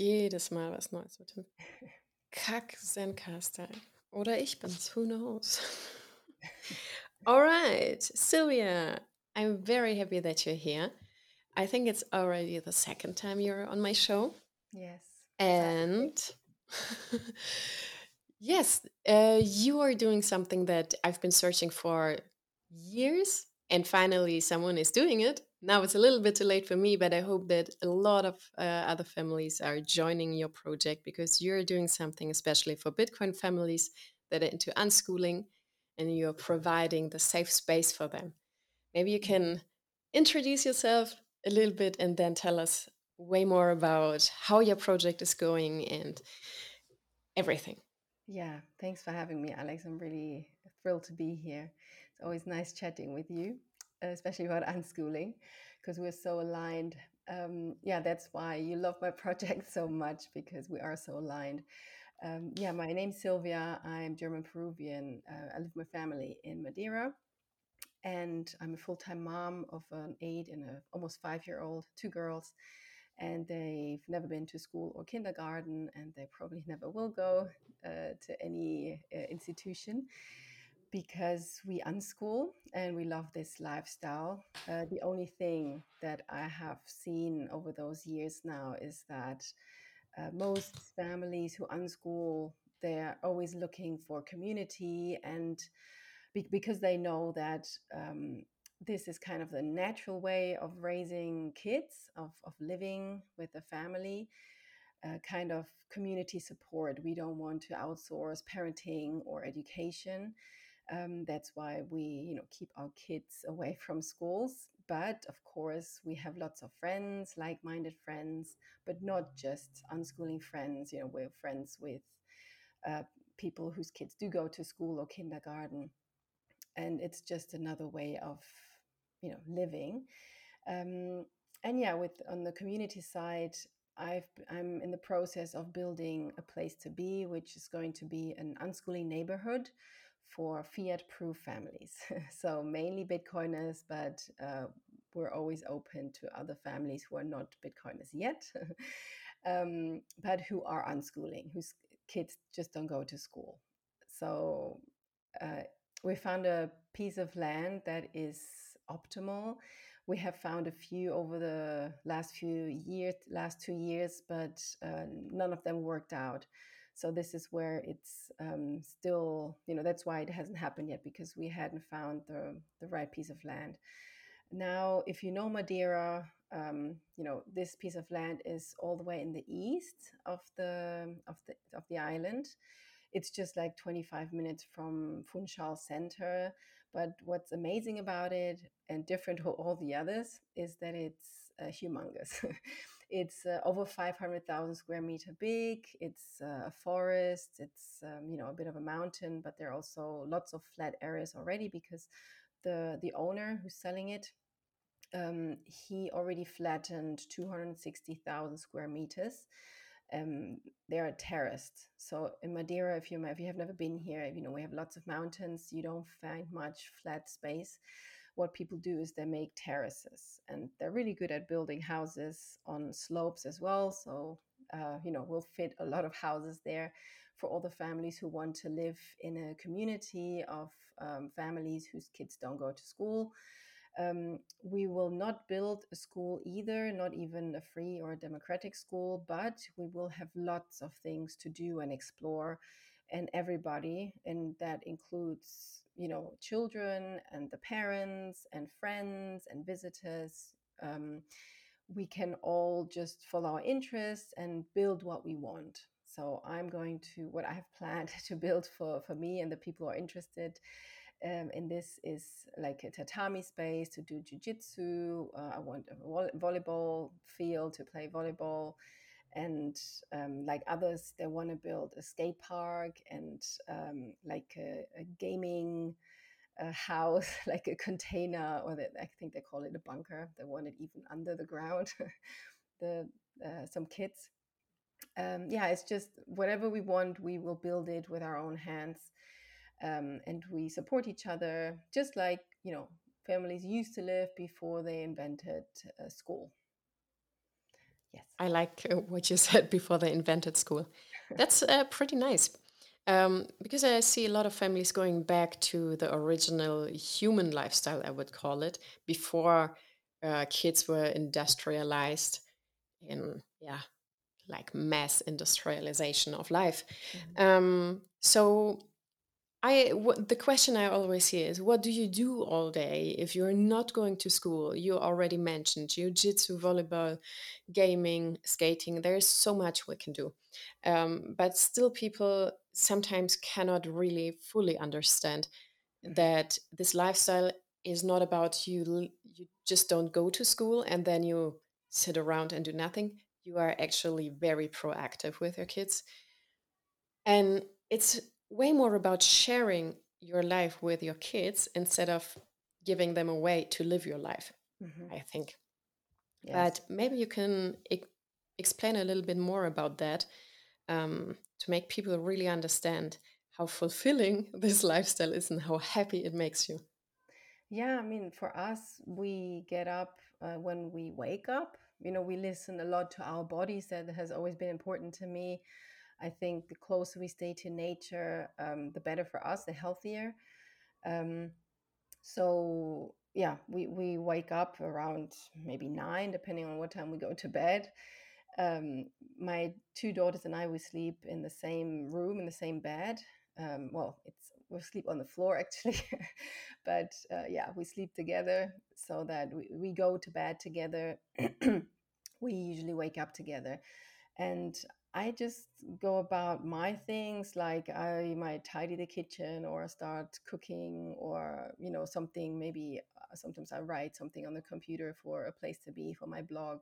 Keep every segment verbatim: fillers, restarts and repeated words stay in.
jedes Mal was Neues mit dem Kack-Zencaster. Oder ich bin's, who knows? All right, Sylvia, I'm very happy that you're here. I think it's already the second time you're on my show. Yes, exactly. And yes, uh, you are doing something that I've been searching for years, and finally someone is doing it. Now it's a little bit too late for me, but I hope that a lot of uh, other families are joining your project because you're doing something especially for Bitcoin families that are into unschooling, and you're providing the safe space for them. Maybe you Mhm. can introduce yourself a little bit and then tell us way more about how your project is going and everything. Yeah, thanks for having me, Alex. I'm really thrilled to be here. It's always nice chatting with you, uh, especially about unschooling, because we're so aligned. Um, yeah, that's why you love my project so much because we are so aligned. Um, yeah, my name's Sylvia. I'm German Peruvian. Uh, I live with my family in Madeira, and I'm a full-time mom of an eight and a almost five-year-old, two girls, and they've never been to school or kindergarten, and they probably never will go uh, to any uh, institution because we unschool and we love this lifestyle. Uh, the only thing that I have seen over those years now is that uh, most families who unschool, they're always looking for community and be- because they know that um, this is kind of the natural way of raising kids, of, of living with a family, uh, kind of community support. We don't want to outsource parenting or education. Um, that's why we, you know, keep our kids away from schools. But of course, we have lots of friends, like-minded friends, but not just unschooling friends. You know, we're friends with uh, people whose kids do go to school or kindergarten, and it's just another way of, you know, living. Um, and yeah, with on the community side, I've I'm in the process of building a place to be, which is going to be an unschooling neighborhood for fiat-proof families. So mainly Bitcoiners, but uh, we're always open to other families who are not Bitcoiners yet, um, but who are unschooling, whose kids just don't go to school. So uh, we found a piece of land that is optimal. We have found a few over the last few years, last two years, but uh, none of them worked out. So this is where it's um, still, you know, that's why it hasn't happened yet because we hadn't found the the right piece of land. Now, if you know Madeira, um, you know this piece of land is all the way in the east of the of the of the island. It's just like twenty-five minutes from Funchal Center. But what's amazing about it and different to all the others is that it's uh, humongous. It's uh, over five hundred thousand square meter big. It's uh, a forest. It's um, you know a bit of a mountain, but there are also lots of flat areas already because the the owner who's selling it, um, he already flattened two hundred sixty thousand square meters. Um, they are terraced. So in Madeira, if you if you have never been here, you know we have lots of mountains. You don't find much flat space. What people do is they make terraces, and they're really good at building houses on slopes as well. So uh, you know we'll fit a lot of houses there for all the families who want to live in a community of um, families whose kids don't go to school. Um, we will not build a school either, not even a free or a democratic school, but we will have lots of things to do and explore, and everybody, and that includes, you know, children and the parents and friends and visitors. Um, we can all just follow our interests and build what we want. So I'm going to what I have planned to build for for me and the people who are interested um, and this is like a tatami space to do jujitsu. Uh, I want a vo- volleyball field to play volleyball. And um, like others, they want to build a skate park and um, like a, a gaming uh, house, like a container, or that I think they call it a bunker. They want it even under the ground. the uh, Some kids. Um, yeah, it's just whatever we want, we will build it with our own hands, um, and we support each other, just like you know families used to live before they invented uh, school. Yes. I like uh, what you said before they invented school. That's uh, pretty nice. Um, because I see a lot of families going back to the original human lifestyle, I would call it, before uh, kids were industrialized in, yeah, like mass industrialization of life. Mhm. Um, so I what, the question I always hear is, what do you do all day if you're not going to school? You already mentioned jiu-jitsu, volleyball, gaming, skating. There's so much we can do, um, but still, people sometimes cannot really fully understand Mhm. that this lifestyle is not about you. l- You just don't go to school and then you sit around and do nothing. You are actually very proactive with your kids, and it's way more about sharing your life with your kids instead of giving them a way to live your life, Mhm. I think. Yes. But maybe you can e- explain a little bit more about that, um, to make people really understand how fulfilling this lifestyle is and how happy it makes you. Yeah, I mean, for us, we get up uh, when we wake up. You know, we listen a lot to our bodies. That has always been important to me. I think the closer we stay to nature, um, the better for us, the healthier. Um, so yeah, we, we wake up around maybe nine, depending on what time we go to bed. Um, my two daughters and I, we sleep in the same room, in the same bed. Um, well, it's we sleep on the floor actually, but uh, yeah, we sleep together so that we, we go to bed together. We usually wake up together, and I just go about my things, like I might tidy the kitchen or start cooking, or you know something, maybe uh, sometimes I write something on the computer for a place to be for my blog.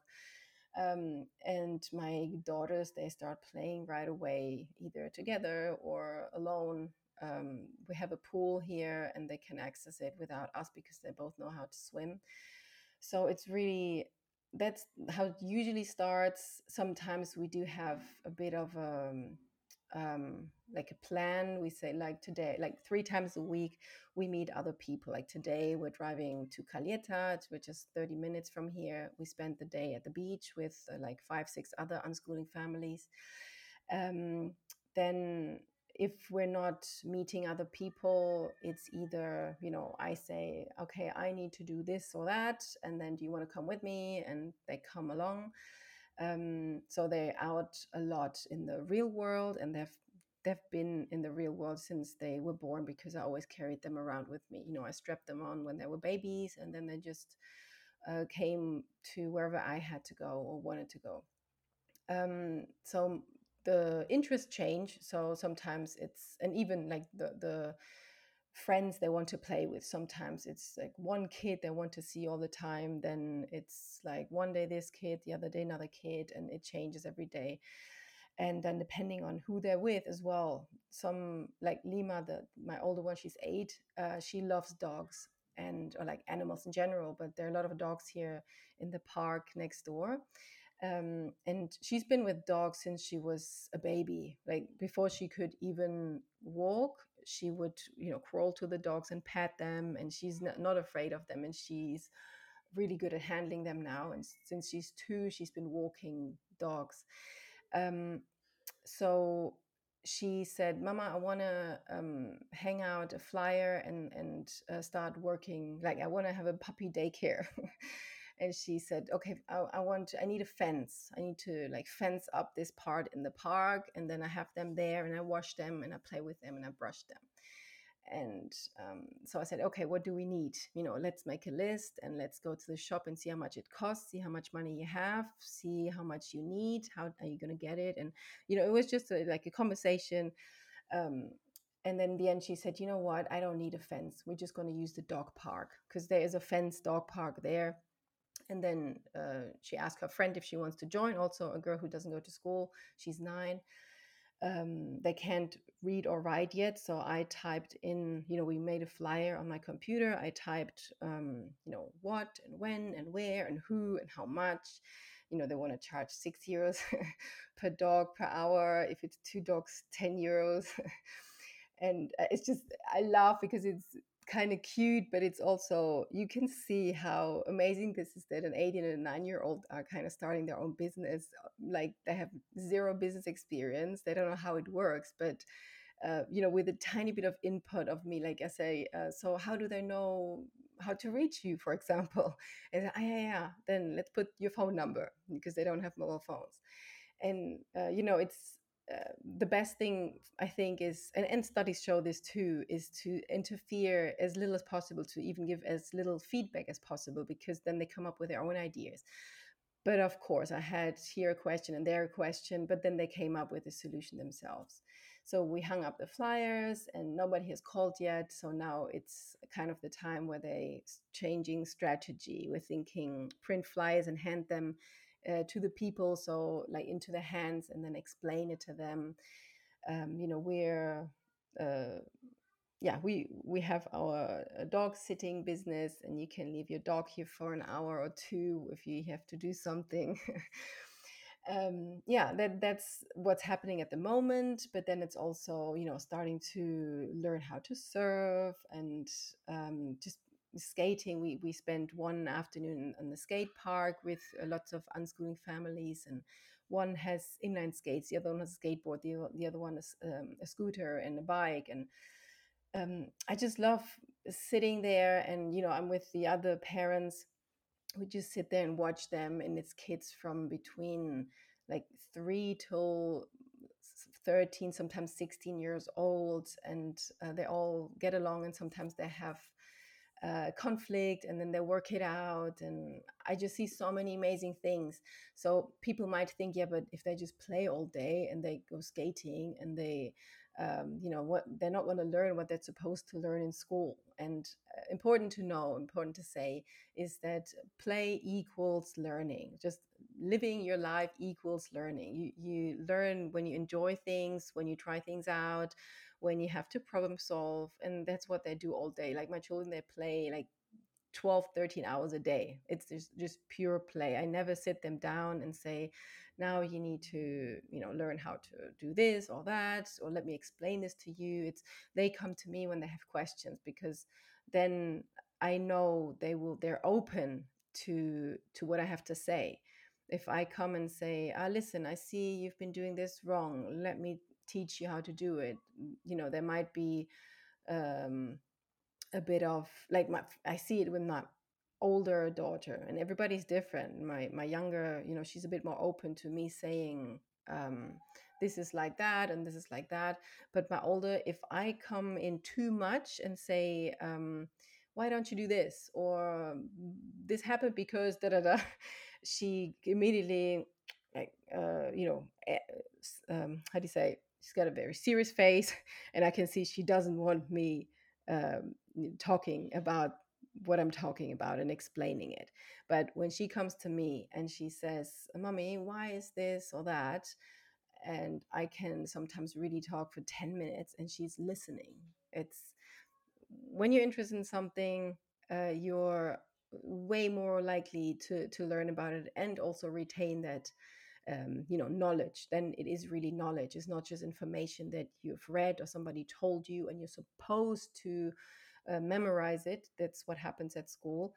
Um, and my daughters, they start playing right away, either together or alone. Um, we have a pool here and they can access it without us because they both know how to swim. So it's really, that's how it usually starts. Sometimes we do have a bit of a um, like a plan. We say, like today, like three times a week, we meet other people. Like today, we're driving to Caleta, which is thirty minutes from here. We spent the day at the beach with uh, like five, six other unschooling families. Um, then if we're not meeting other people, it's either, you know, I say, okay, I need to do this or that. And then do you want to come with me? And they come along. Um, so they're out a lot in the real world, and they've they've been in the real world since they were born, because I always carried them around with me. You know, I strapped them on when they were babies, and then they just uh, came to wherever I had to go or wanted to go. Um, so the interests change. So sometimes it's, and even like the the friends they want to play with, sometimes it's like one kid they want to see all the time, then it's like one day this kid, the other day another kid, and it changes every day. And then depending on who they're with as well, some, like Lima, the my older one, she's eight, uh, she loves dogs, and or like animals in general, but there are a lot of dogs here in the park next door. Um, and she's been with dogs since she was a baby. Like before she could even walk, she would, you know, crawl to the dogs and pat them, and she's not, not afraid of them, and she's really good at handling them now. And since she's two, she's been walking dogs. Um, so she said, "Mama, I want to um, hang out a flyer and and uh, start working. Like I want to have a puppy daycare." And she said, "Okay, I, I want, I need a fence. I need to like fence up this part in the park, and then I have them there, and I wash them, and I play with them, and I brush them." And um, so I said, okay, what do we need? You know, let's make a list and let's go to the shop and see how much it costs, see how much money you have, see how much you need, how are you going to get it? And, you know, it was just a, like a conversation. Um, and then in the end, she said, you know what? I don't need a fence. We're just going to use the dog park, because there is a fenced dog park there. And then uh, she asked her friend if she wants to join, also a girl who doesn't go to school. She's nine. Um, they can't read or write yet. So I typed in, you know, we made a flyer on my computer. I typed, um, you know, what and when and where and who and how much. You know, they want to charge six euros per dog per hour. If it's two dogs, ten euros. And uh, it's just, I laugh because it's kind of cute, but it's also, you can see how amazing this is that an eighteen and a nine year old are kind of starting their own business. Like they have zero business experience. They don't know how it works, but uh, you know, with a tiny bit of input of me, like I say, uh, so how do they know how to reach you, for example? And ah, yeah, yeah, then let's put your phone number because they don't have mobile phones. And uh, you know, it's uh, the best thing I think is, and, and studies show this too, is to interfere as little as possible, to even give as little feedback as possible, because then they come up with their own ideas. But of course, I had here a question and there a question, but then they came up with a solution themselves. So we hung up the flyers and nobody has called yet. So now it's kind of the time where they changing strategy. We're thinking print flyers and hand them uh, to the people. So like into the hands and then explain it to them. Um, you know, we're uh, yeah, we we have our uh, dog sitting business, and you can leave your dog here for an hour or two if you have to do something. um, yeah, that that's what's happening at the moment. But then it's also, you know, starting to learn how to surf and um, just skating. We we spent one afternoon on the skate park with uh, lots of unschooling families, and one has inline skates, the other one has a skateboard, the, the other one is um, a scooter and a bike. And um, I just love sitting there, and you know, I'm with the other parents. We just sit there and watch them, and it's kids from between like three till thirteen, sometimes sixteen years old, and uh, they all get along, and sometimes they have uh, conflict, and then they work it out. And I just see so many amazing things. So people might think, yeah, but if they just play all day and they go skating and they um, you know what, they're not going to learn what they're supposed to learn in school. And uh, important to know, important to say, is that play equals learning. Just living your life equals learning. You you learn when you enjoy things, when you try things out, when you have to problem solve. And that's what they do all day. Like my children, they play like twelve, thirteen hours a day. It's just, just pure play. I never sit them down and say, now you need to, you know, learn how to do this or that, or let me explain this to you. It's, they come to me when they have questions, because then I know they will, they're open to to what I have to say. If I come and say, ah, listen, I see you've been doing this wrong, let me teach you how to do it, you know, there might be um a bit of like, my, I see it with my older daughter, and everybody's different. My my younger, you know, she's a bit more open to me saying, um, this is like that and this is like that. But my older, if I come in too much and say, um, why don't you do this, or this happened because da da da, she immediately like uh, you know, eh, um, how do you say? She's got a very serious face, and I can see she doesn't want me um, talking about what I'm talking about and explaining it. But when she comes to me and she says, Mommy, why is this or that? And I can sometimes really talk for ten minutes and she's listening. It's when you're interested in something, uh, you're way more likely to, to learn about it and also retain that um, you know, knowledge. Then it is really knowledge. It's not just information that you've read or somebody told you and you're supposed to uh, memorize it. That's what happens at school.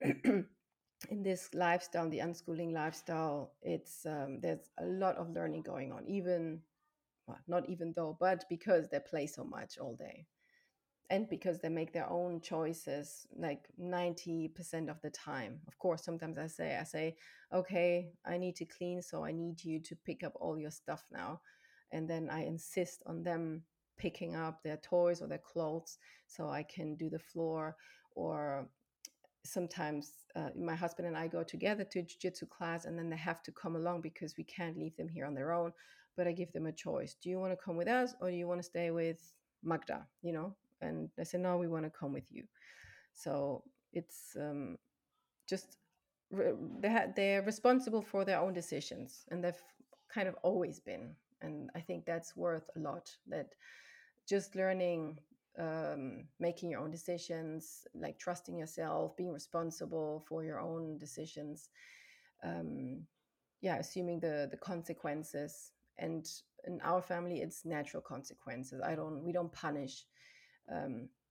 In this lifestyle, the unschooling lifestyle, it's um, there's a lot of learning going on, even well, not even though, but because they play so much all day, and because they make their own choices like ninety percent of the time. Of course, sometimes i say i say okay, I need to clean, so I need you to pick up all your stuff now. And then I insist on them picking up their toys or their clothes so I can do the floor. Or sometimes uh, my husband and I go together to jiu-jitsu class, and then they have to come along because we can't leave them here on their own. But I give them a choice: do you want to come with us, or do you want to stay with Magda, you know? And they say, no, we want to come with you. So it's um, just re- they ha- they're responsible for their own decisions, and they've kind of always been. And I think that's worth a lot, that just learning, um, making your own decisions, like trusting yourself, being responsible for your own decisions. Um, yeah, assuming the the consequences. And in our family, it's natural consequences. I don't, we don't punish. Um,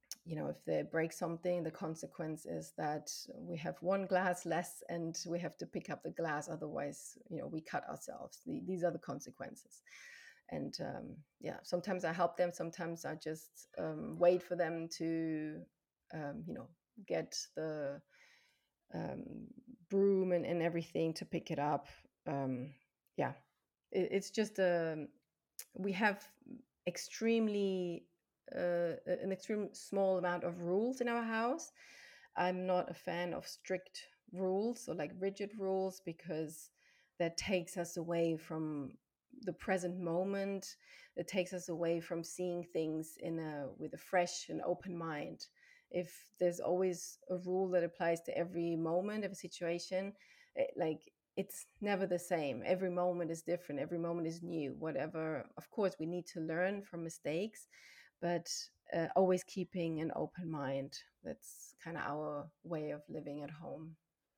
you know, if they break something, the consequence is that we have one glass less and we have to pick up the glass. Otherwise, you know, we cut ourselves. The, these are the consequences. And um, yeah, sometimes I help them. Sometimes I just um, wait for them to, um, you know, get the um, broom and, and everything to pick it up. Um, yeah, it, it's just a, we have extremely uh, an extreme small amount of rules in our house. I'm not a fan of strict rules or like rigid rules, because that takes us away from the present moment. It takes us away from seeing things in a with a fresh and open mind. If there's always a rule that applies to every moment of a situation, it, like it's never the same. Every moment is different. Every moment is new. Whatever, of course, we need to learn from mistakes, but uh, always keeping an open mind. That's kind of our way of living at home.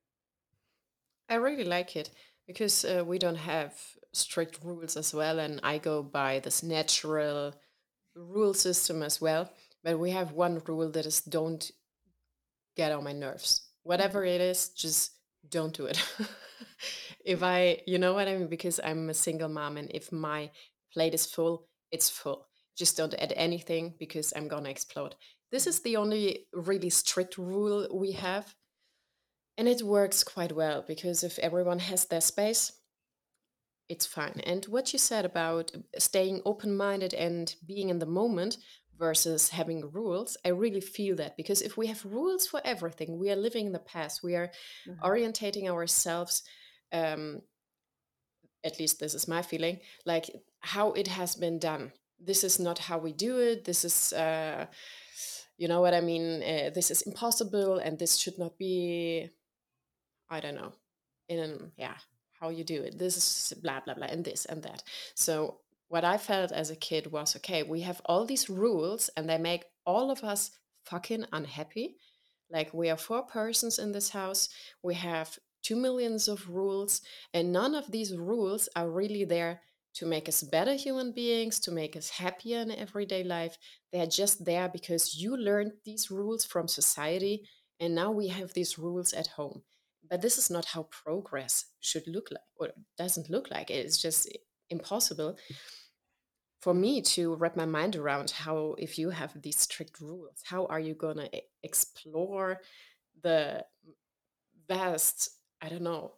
I really like it because uh, we don't have strict rules as well, and I go by this natural rule system as well. But we have one rule that is don't get on my nerves. Whatever it is, just don't do it. If I, you know what I mean? Because I'm a single mom, and if my plate is full, it's full. Just don't add anything because I'm gonna explode. This is the only really strict rule we have. And it works quite well because if everyone has their space, it's fine. And what you said about staying open minded and being in the moment versus having rules, I really feel that because if we have rules for everything, we are living in the past, we are Mm-hmm. orientating ourselves. Um, at least this is my feeling, like how it has been done. This is not how we do it. This is, uh, you know what I mean? Uh, this is impossible and this should not be, I don't know, in yeah, how you do it. This is blah blah blah and this and that. So what I felt as a kid was okay, we have all these rules and they make all of us fucking unhappy. Like we are four persons in this house. We have two millions of rules, and none of these rules are really there to make us better human beings, to make us happier in everyday life. They are just there because you learned these rules from society, and now we have these rules at home. But this is not how progress should look like, or doesn't look like. It's just impossible for me to wrap my mind around how, if you have these strict rules, how are you going to explore the vast, I don't know,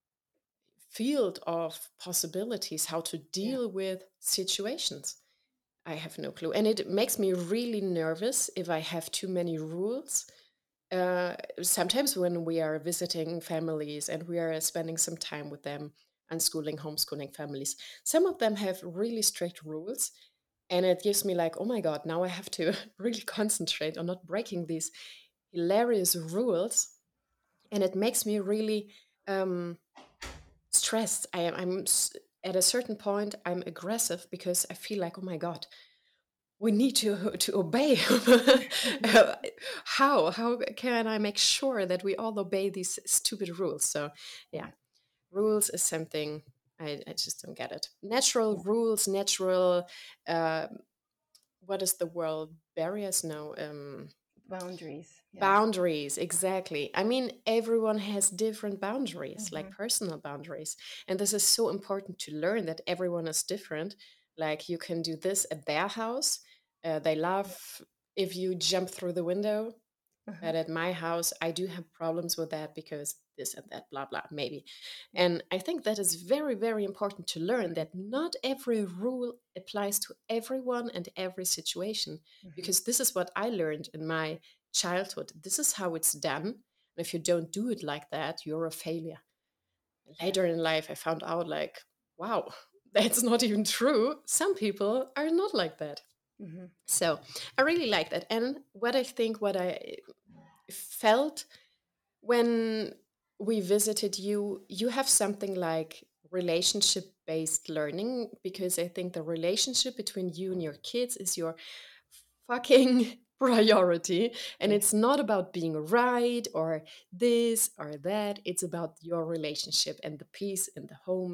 field of possibilities, how to Yeah. deal with situations? I have no clue. And it makes me really nervous if I have too many rules. Uh, sometimes when we are visiting families and we are spending some time with them, unschooling, homeschooling families, some of them have really strict rules. And it gives me like, oh my God, now I have to really concentrate on not breaking these hilarious rules. And it makes me really um, stressed. I am, I'm s- at a certain point, I'm aggressive because I feel like, oh my God, we need to to obey. how how can I make sure that we all obey these stupid rules? So yeah, Yeah. rules is something I, I just don't get it. Natural Yeah. rules, natural uh, what is the word? Barriers? No. Um, Boundaries. Yeah. boundaries, exactly. I mean, everyone has different boundaries, like Mm-hmm. personal boundaries. And this is so important to learn that everyone is different. Like, you can do this at their house. Uh, they love if you jump through the window. Uh-huh. But at my house, I do have problems with that because this and that, blah, blah, maybe. Yeah. And I think that is very, very important to learn that not every rule applies to everyone and every situation. Mm-hmm. Because this is what I learned in my childhood. This is how it's done. And if you don't do it like that, you're a failure. Yeah. Later in life, I found out, like, wow, that's not even true. Some people are not like that. Mm-hmm. So I really like that. And what I think, what I felt when we visited you, you have something like relationship based learning, because I think the relationship between you and your kids is your fucking priority. And Yeah. it's not about being right or this or that. It's about your relationship and the peace in the home and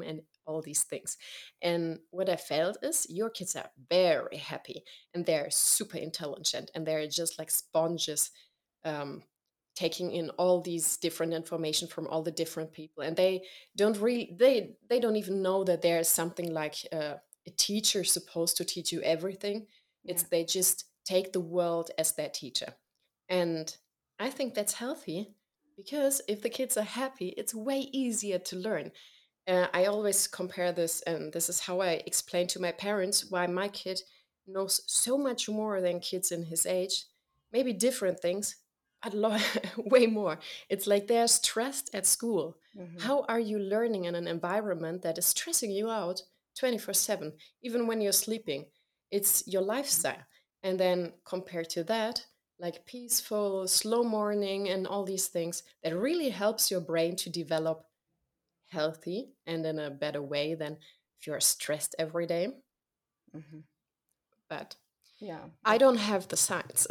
all these things. And what I felt is your kids are very happy and they're super intelligent and they're just like sponges, um, taking in all these different information from all the different people, and they don't really they they don't even know that there's something like uh, a teacher supposed to teach you everything. It's Yeah. they just take the world as their teacher. And I think that's healthy, because if the kids are happy, it's way easier to learn. uh, I always compare this, and this is how I explain to my parents why my kid knows so much more than kids in his age. Maybe different things, but lo- way more. It's like they're stressed at school. Hmm. How are you learning in an environment that is stressing you out twenty-four seven, even when you're sleeping? It's your lifestyle. And then compared to that, like peaceful, slow morning, and all these things that really helps your brain to develop healthy and in a better way than if you're stressed every day. Hmm. But Yeah, I that's don't have the science.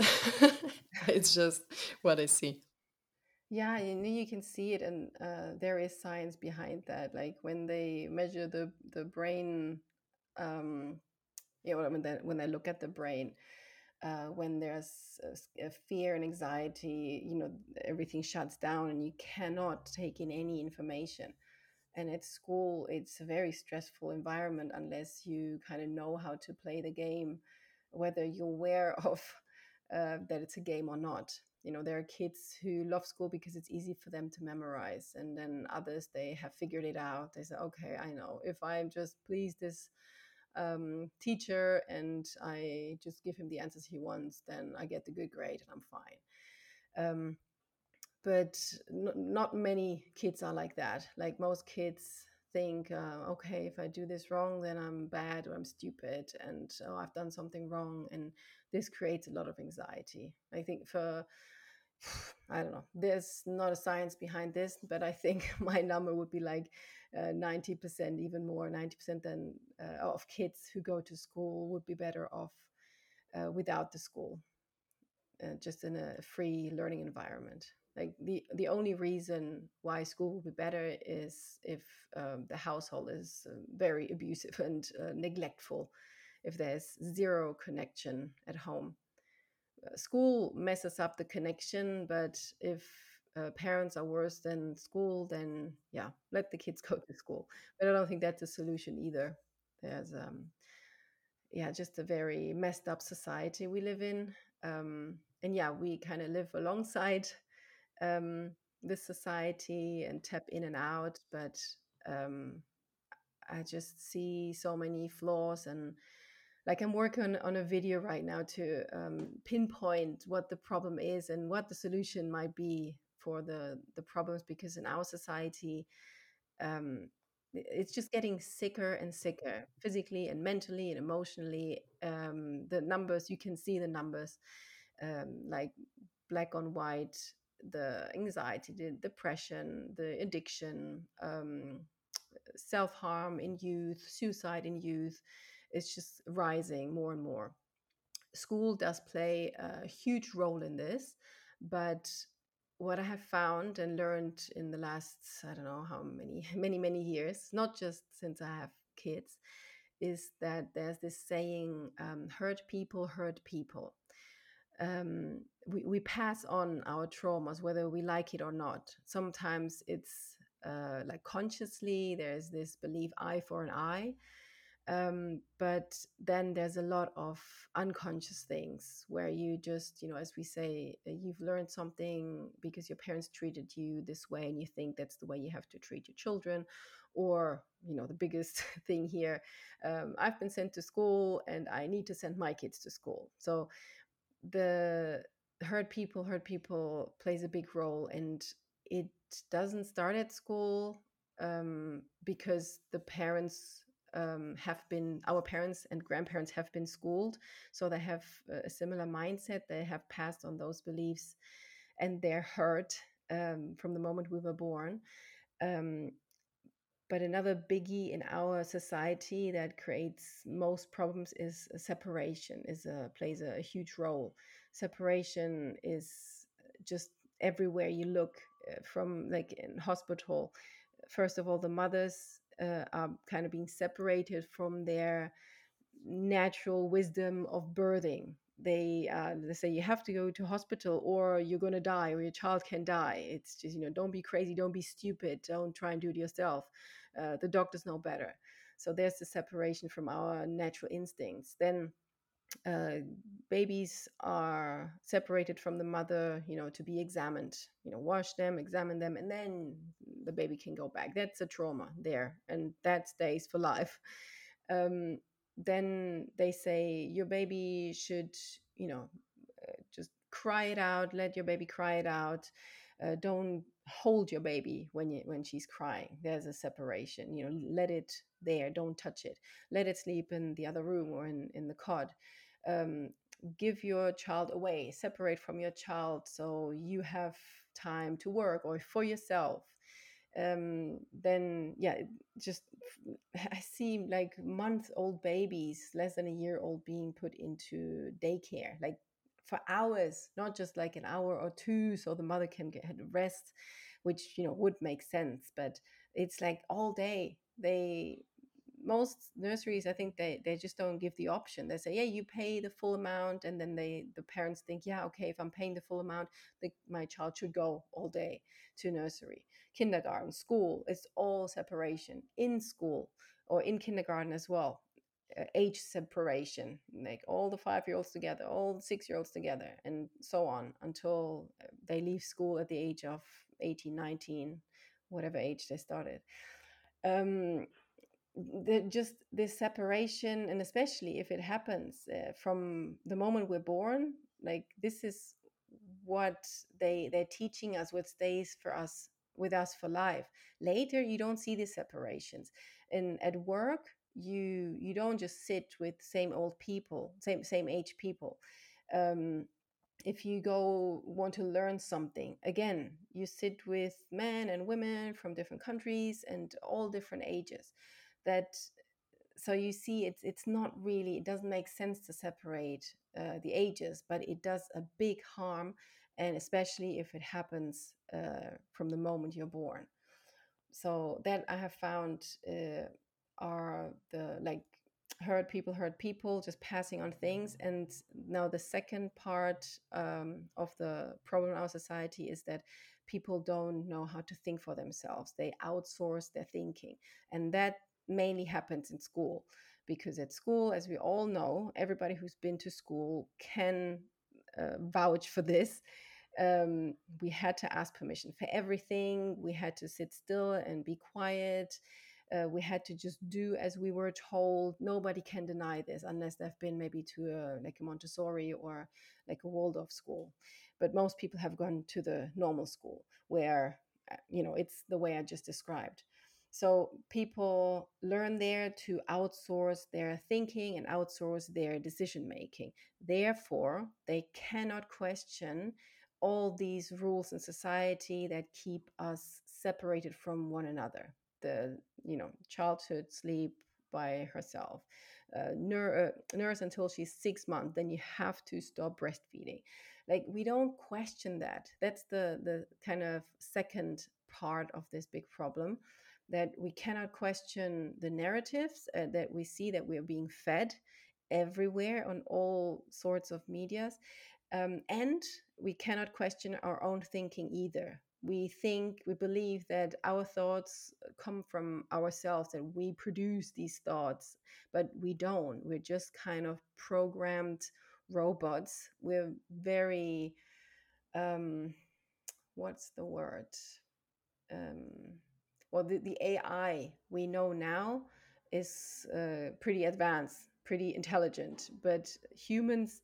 It's just what I see. yeah. You know, you can see it, and uh, there is science behind that. Like when they measure the the brain, um, yeah, when they when they look at the brain, uh, when there's a, s- a fear and anxiety, you know, everything shuts down, and you cannot take in any information. And at school, it's a very stressful environment unless you kind of know how to play the game, whether you're aware of uh, that it's a game or not. You know, there are kids who love school because it's easy for them to memorize, and then others, they have figured it out. They say, okay, I know, if I just please this um, teacher and I just give him the answers he wants, then I get the good grade and I'm fine. Um, but n- not many kids are like that. Like most kids think, uh, okay, if I do this wrong, then I'm bad or I'm stupid, and oh, I've done something wrong, and this creates a lot of anxiety. I think for I don't know. There's not a science behind this, but I think my number would be like uh, ninety percent, even more, ninety percent than uh, of kids who go to school would be better off uh, without the school, uh, just in a free learning environment. Like the the only reason why school will be better is if um, the household is uh, very abusive and uh, neglectful, if there's zero connection at home. Uh, school messes up the connection, but if uh, parents are worse than school, then yeah, let the kids go to school. But I don't think that's a solution either. There's um, yeah, just a very messed up society we live in. Um, and yeah, we kind of live alongside um, this society and tap in and out. But um, I just see so many flaws, and like I'm working on, on a video right now to um, pinpoint what the problem is and what the solution might be for the the problems, because in our society um, it's just getting sicker and sicker, physically and mentally and emotionally. Um, the numbers, you can see the numbers, um, like black on white, the anxiety, the depression, the addiction, um, self-harm in youth, suicide in youth, is just rising more and more. School does play a huge role in this, but what I have found and learned in the last, I don't know how many, many, many years, not just since I have kids, is that there's this saying, um, hurt people hurt people. Um, we, we pass on our traumas, whether we like it or not. Sometimes it's uh, like consciously, there's this belief eye for an eye, um, but then there's a lot of unconscious things where you just, you know, as we say, uh, you've learned something because your parents treated you this way and you think that's the way you have to treat your children. Or, you know, the biggest thing here, um, I've been sent to school and I need to send my kids to school. So the hurt people hurt people plays a big role, and it doesn't start at school, um, because the parents um, have been our parents and grandparents have been schooled, so they have a similar mindset, they have passed on those beliefs, and they're hurt um, from the moment we were born. um, but another biggie in our society that creates most problems is a separation, is a plays a, a huge role. Separation is just everywhere you look, uh, from like in hospital. First of all, the mothers uh, are kind of being separated from their natural wisdom of birthing. They uh, they say you have to go to hospital or you're gonna die or your child can die. It's just, you know, don't be crazy, don't be stupid, don't try and do it yourself. Uh, the doctors know better. So there's the separation from our natural instincts. Then uh, babies are separated from the mother, you know, to be examined, you know, wash them, examine them, and then the baby can go back. That's a trauma there, and that stays for life. Um, then they say your baby should, you know, uh, just cry it out, let your baby cry it out. Uh, don't hold your baby when you when she's crying. There's a separation, you know, let it there, don't touch it, let it sleep in the other room or in in the cot. um, Give your child away, separate from your child so you have time to work or for yourself. Um, then yeah, it just I see like month old babies, less than a year old, being put into daycare, like for hours, not just like an hour or two so the mother can get rest, which, you know, would make sense, but it's like all day. They Most nurseries, I think they, they just don't give the option. They say, yeah, you pay the full amount, and then they the parents think, yeah, okay, if I'm paying the full amount, the, my child should go all day to nursery. Kindergarten, school, it's all separation. In school or in kindergarten as well, uh, age separation, like all the five year olds together, all the six year olds together, and so on until uh, they leave school at the age of eighteen, nineteen, whatever age they started. Um, the, just this separation, and especially if it happens uh, from the moment we're born, like this is what they they're teaching us, what stays for us with us for life. Later you don't see these separations, and at work you you don't just sit with same old people, same same age people. um, if you go want to learn something, again, you sit with men and women from different countries and all different ages. That So you see, it's it's not really, it doesn't make sense to separate uh, the ages, but it does a big harm, and especially if it happens uh, from the moment you're born. So that I have found uh, are the like hurt people hurt people, just passing on things. And now the second part um, of the problem in our society is that people don't know how to think for themselves. They outsource their thinking, and that mainly happens in school, because at school, as we all know, everybody who's been to school can uh, vouch for this. Um, we had to ask permission for everything. We had to sit still and be quiet. Uh, we had to just do as we were told. Nobody can deny this unless they've been maybe to a, like a Montessori or like a Waldorf school. But most people have gone to the normal school where, uh, you know, it's the way I just described. So people learn there to outsource their thinking and outsource their decision making. Therefore, they cannot question all these rules in society that keep us separated from one another. The, you know, childhood sleep by herself, uh, nur- uh, nurse until she's six months, then you have to stop breastfeeding. Like, we don't question that. That's the the kind of second part of this big problem, that we cannot question the narratives uh, that we see that we are being fed everywhere on all sorts of medias. Um, and we cannot question our own thinking either. We think, we believe that our thoughts come from ourselves, that we produce these thoughts, but we don't. We're just kind of programmed robots. We're very, um, what's the word? Um, well, the, the A I we know now is uh, pretty advanced, pretty intelligent, but humans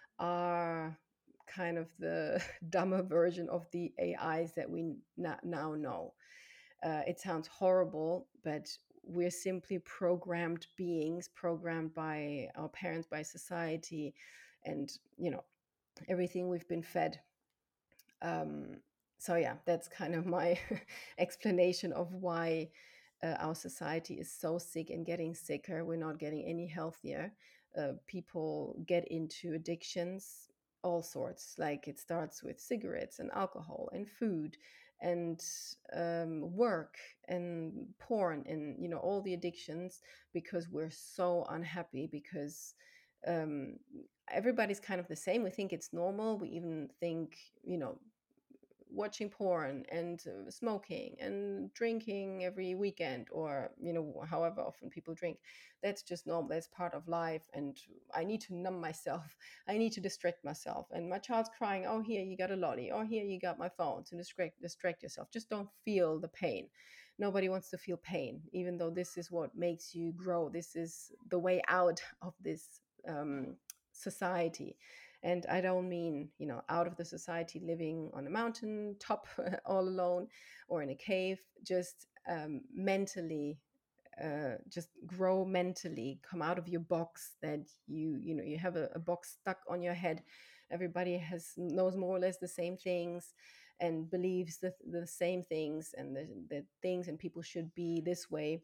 are kind of the dumber version of the A Is that we na- now know. Uh, it sounds horrible, but we're simply programmed beings, programmed by our parents, by society, and, you know, everything we've been fed. Um, so yeah, that's kind of my explanation of why uh, our society is so sick and getting sicker. We're not getting any healthier. Uh, people get into addictions, all sorts. Like, it starts with cigarettes and alcohol and food and um, work and porn and, you know, all the addictions, because we're so unhappy, because um, everybody's kind of the same. We think it's normal. We even think, you know, watching porn and uh, smoking and drinking every weekend, or, you know, however often people drink, that's just normal, that's part of life, and I need to numb myself. I need to distract myself. And my child's crying, oh, here you got a lolly, or here you got my phone, to distract distract yourself. Just don't feel the pain. Nobody wants to feel pain, even though this is what makes you grow. This is the way out of this um, society. And I don't mean, you know, out of the society, living on a mountain top all alone, or in a cave. Just um, mentally, uh, just grow mentally, come out of your box, that you, you know, you have a, a box stuck on your head. Everybody has knows more or less the same things, and believes the, the same things, and the, the things and people should be this way.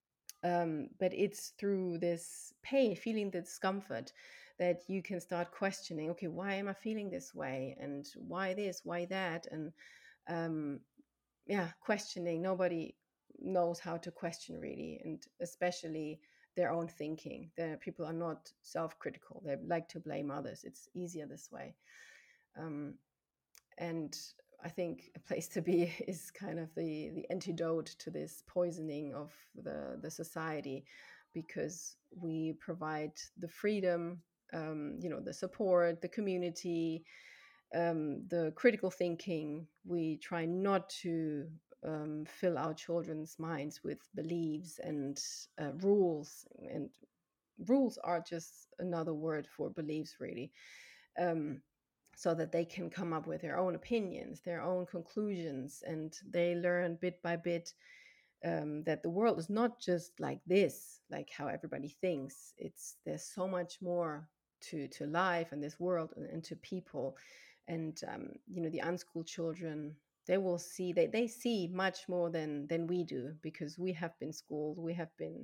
Um, but it's through this pain, feeling the discomfort, that you can start questioning, okay, why am I feeling this way, and why this, why that, and um, yeah, questioning. Nobody knows how to question, really, and especially their own thinking. The people are not self-critical. They like to blame others. It's easier this way. Um, and I think a place to be is kind of the the antidote to this poisoning of the the society, because we provide the freedom, um, you know, the support, the community, um, the critical thinking. We try not to um, fill our children's minds with beliefs and uh, rules, and rules are just another word for beliefs, really. Um, so that they can come up with their own opinions, their own conclusions, and they learn bit by bit um, that the world is not just like this, like how everybody thinks. It's there's so much more to to life and this world, and, and to people. And um, you know, the unschooled children, they will see, they, they see much more than than we do, because we have been schooled, we have been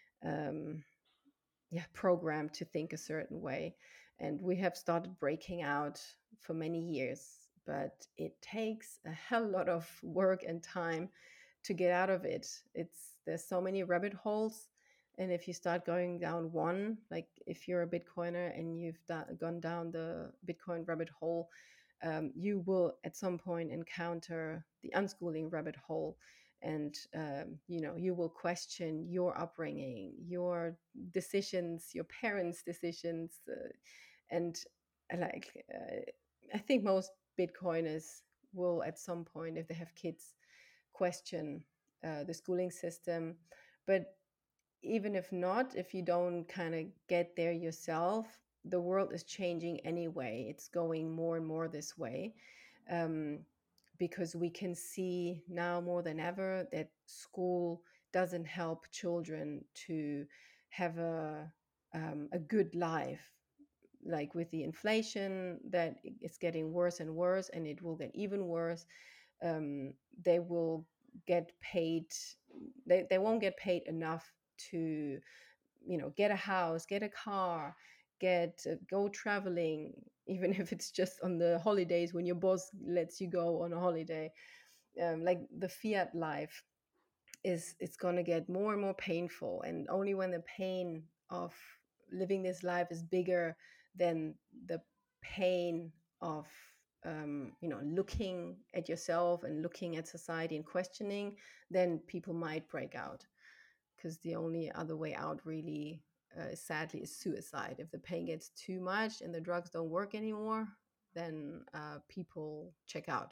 um, yeah, programmed to think a certain way, and we have started breaking out for many years. But it takes a hell lot of work and time to get out of it. It's there's so many rabbit holes, and if you start going down one, like if you're a Bitcoiner and you've da- gone down the Bitcoin rabbit hole, um, you will at some point encounter the unschooling rabbit hole. And um, you know, you will question your upbringing, your decisions, your parents' decisions, uh, and uh, like uh, I think most Bitcoiners will at some point, if they have kids, question uh, the schooling system. But even if not, if you don't kind of get there yourself, the world is changing anyway. It's going more and more this way, um, because we can see now more than ever that school doesn't help children to have a um, a good life. Like with the inflation, that it's getting worse and worse, and it will get even worse. Um, they will get paid. They, they won't get paid enough to, you know, get a house, get a car, get uh, go traveling, even if it's just on the holidays when your boss lets you go on a holiday. Um, like the fiat life is, it's going to get more and more painful, and only when the pain of living this life is bigger than the pain of um, you know, looking at yourself and looking at society and questioning, then people might break out. Because the only other way out, really, uh, sadly, is suicide. If the pain gets too much and the drugs don't work anymore, then uh, people check out.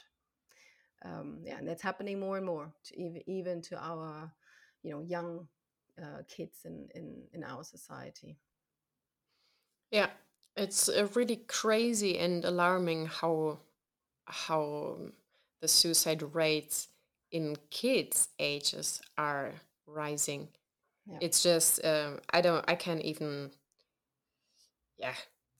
Um, yeah, and that's happening more and more, to even, even to our, you know, young uh, kids in, in in our society. Yeah, it's uh, really crazy and alarming how how the suicide rates in kids' ages are rising. Yeah. It's just um, I don't I can't even yeah